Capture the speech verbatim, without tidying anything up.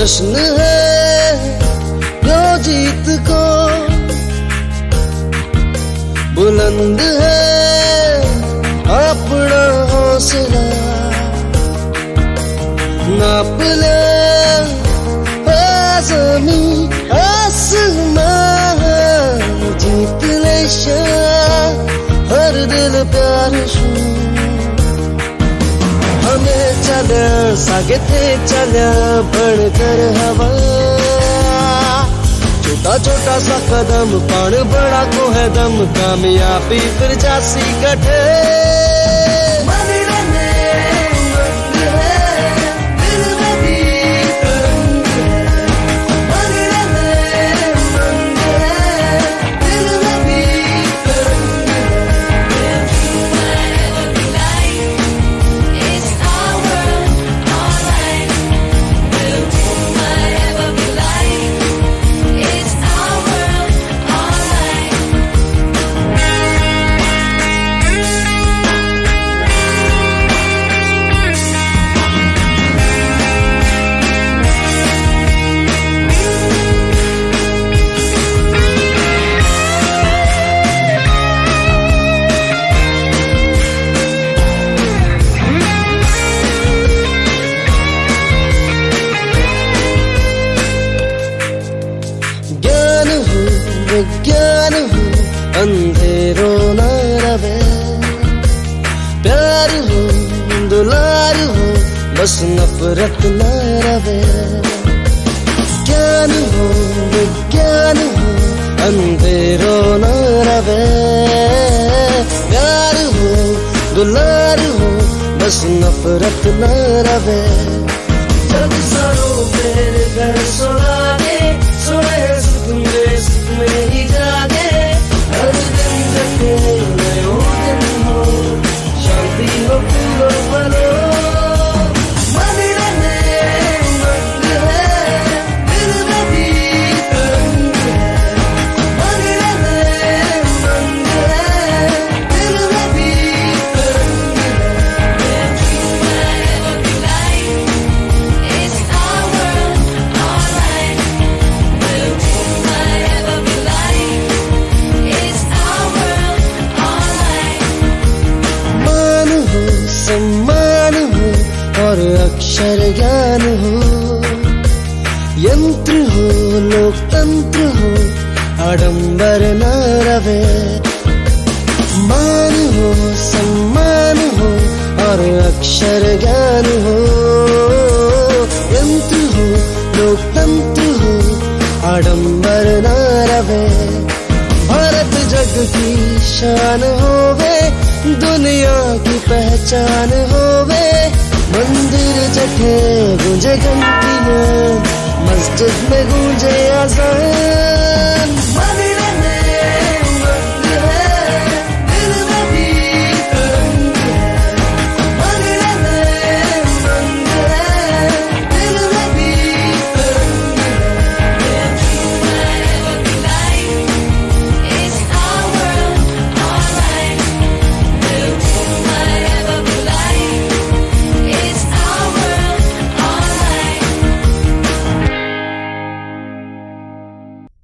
जश्न है यो जीत को, बुलंद है अपना हौसला, नाप ले ज़मीं आसमान, जीत ले हर दिल प्यार शू। हमें चले सागे थे चले बढ़कर हवा, छोटा छोटा सा कदम पान बड़ा को है दम, कामयाबी फिर जासी कटे। ज्ञान हो अंधेरों न रवे, प्यार हो दुलार हो बस नफरत न रवे। ज्ञान हो विज्ञान हो अंधेरों न रवे, प्यार हो दुलार हो बस नफरत न रवे। जग सरो मेरे घर सुनाने सुने सुख में सुख में ही जागे, हर दिन जगे नयो दिन हो, शांति हो फूलो फलो। मंदिर में मंदिर है, दिल में भी तरंग है, मंदिर में मंदिर है, दिल में भी तरंग है। सम्मान हो और अक्षर ज्ञान हो, यंत्र हो लोकतंत्र हो आडंबर न रवे। मान हो सम्मान हो और अक्षर ज्ञान हो, यंत्र हो लोकतंत्र हो आडंबर न रवे। भारत जग की शान होवे, दुनिया की पहचान होवे, मंदिर जठे गूंजे घंटियां, मस्जिद में गूंजे अज़ान।